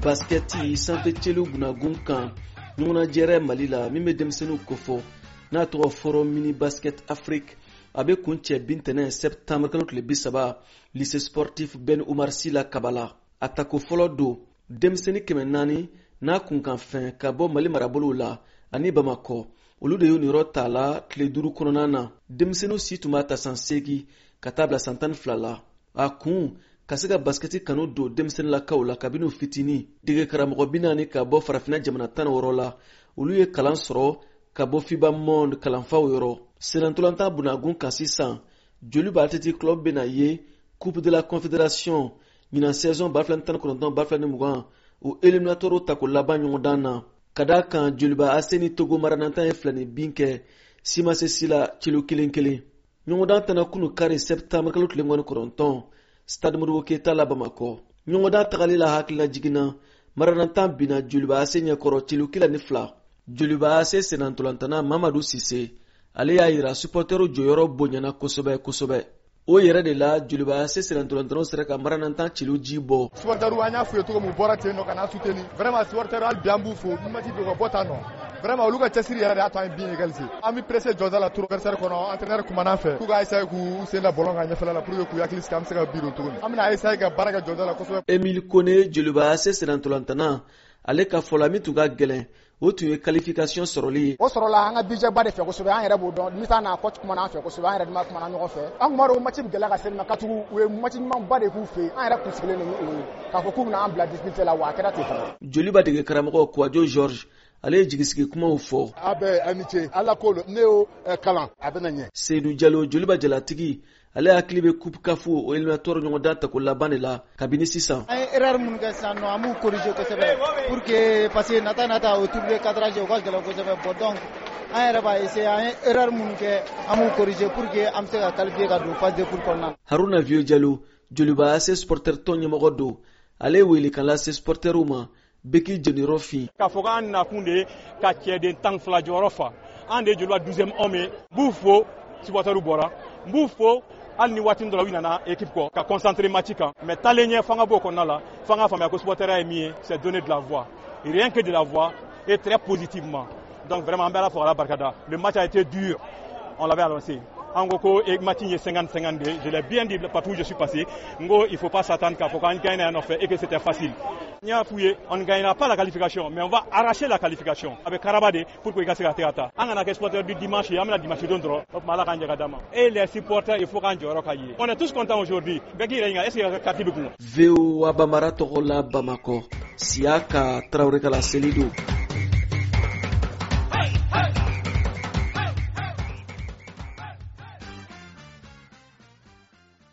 basketi sanfɛ celu bunagun kan ɲɔgɔnna jɛrɛ Mali la min bɛ denmisɛnninw kofɔ n'a tɔgɔ Forum Mini Basket Afrique a bɛ kun cɛ bintɛnɛn septembre kalo tile 30 lycée sportif Ben Umar Sy la Kabala a tako fɔlɔ don denmisɛnnin 400 n'a kunkan fɛn ka bɔ Mali marabolow la ani Bamakɔ olu de y'u niyɔrɔ t'a la tile 5 kɔnɔna na denmisɛnninw si tun b'a ta san 8 ka taa bila san 12 la a kun ka se ka basketi kanu don denmisɛnnilakaw la kabini fitini dege karamɔgɔ 40 ka bɔ farafinna jamana 16 la olu ye kalan sɔrɔ ka bɔ FIBA Monde kalanfaw yɔrɔ senatolanta bunagun kan sisan Joliba Athletic Club bena ye Coupe de la Confédération ɲinan saison 2019-2020 o éliminatoire tako laban ɲɔgɔndan na ka da kan Joliba AC ni Togo maranantan ye filani bin kɛ si ma se si la kilo 1-1 ɲɔgɔndan tɛna kunu kari septembre kalo tile 19 Stade Modibo Keita la Bamakɔ ɲɔgɔndan tagali la hakilila jiginna maranantan bina Joliba AC ɲɛkɔrɔ kilo 2 Joliba AC senatolantana Mamadou Cissé ale y'a yira supporteru jɔyɔrɔ bonyana kosɛbɛ o yɛrɛ de la Joliba AC senatolantanaw sera ka maranantan cilu ji bɔ supporteru an y'a f'u ye cogo min bɔra ten nɔ ka na soutenir vraiment supporteru hali bi an b'u fo match bɛ ka bɔ tan nɔ vraiment olu ka cɛsiri yɛrɛ de y'a to an ye bin égaliser an bɛ pressé jɔda la tour adversaire kɔnɔ entraîneur kumana fɛ k'u ka essayer k'u sen da ballon kan ɲɛfɛla la pour que k'u hakili sigi an bɛ se ka bi don cogo min an bɛna essayer ka baara kɛ jɔda la kosɛbɛ. Emile Kone Joliba AC senatolantana ale ka fɔla min tun ka gɛlɛn o tun ye qualification sɔrɔli o sɔrɔla an ka budget ba de fɛ kosɛbɛ an yɛrɛ b'o dɔn mi taa n'a coach kumana an fɛ kosɛbɛ an yɛrɛ de ma kumana ɲɔgɔn fɛ an kuma dɔn match bɛ gɛlɛya ka se ma ka tugu u ye match ɲuman ba de k'u fɛ an yɛrɛ kun sigilen de o ye k'a fɔ k'u bɛna an bila difficulté la wa a kɛra ten fana. Joliba dege karamɔgɔ Kouadio Georges ale ye jigisigi kumaw fɔ a bɛ amitié ala ko ne y'o kalan a bɛna ɲɛ. Seydou Diallo Joliba jalatigi ale hakili bɛ coupe CAF o éliminatoire ɲɔgɔndan tako laban de la kabini sisan. An ye erreur minnu kɛ sisan nɔ an b'u corriger kosɛbɛ pour que parce que nata o tour de cadrage o ka gɛlɛn kosɛbɛ bon donc an yɛrɛ b'a essayer an ye erreur minnu kɛ an b'u corriger pour que an bɛ se ka qualifier ka don phase de poule kɔnɔna na. Haruna Vieux Diallo Joliba AC supporter tɔn ɲɛmɔgɔ don ale wele kan lase supporteru ma beki jeniyɔrɔ fin. K'a fɔ k'an nakun de ka cɛden 12 jɔyɔrɔ fa an de ye Joliba 12e homme ye n b'u fo supporteru bɔra n b'u fo hali ni waati dɔ la u nana équipe kɔ ka concentrer match kan mais taalen ɲɛ fanga b'o kɔnɔna la fanga faamuya ko supporter ye min ye c'est donner de la voix rien que de la voix et très positivement donc vraiment an bɛ Ala fo k'Ala barikada le match a été dur on l'avait annoncé an ko ko match ye 50-50 de je l'ai bien dit partout où je suis passé n ko il faut pas s'attendre k'a fɔ k'an gagne yan nɔfɛ et que c'était facile n y'a f'u ye on ne gagnera pas la qualification mais on va arracher la qualification a bɛ karaba de pour que i ka se ka taa an kana kɛ supporter du dimanche ye an bɛna dimanche don dɔrɔn o tuma Ala k'an jɛ ka d'a ma et les supporters il faut k'an jɔyɔrɔ ka ye on est tous contents aujourd'hui bɛɛ k'i yɛrɛ ɲininka est ce que carte bɛ kun. VOA Bamara tɔgɔ la Bamakɔ Siaka Traoré Kala Selido.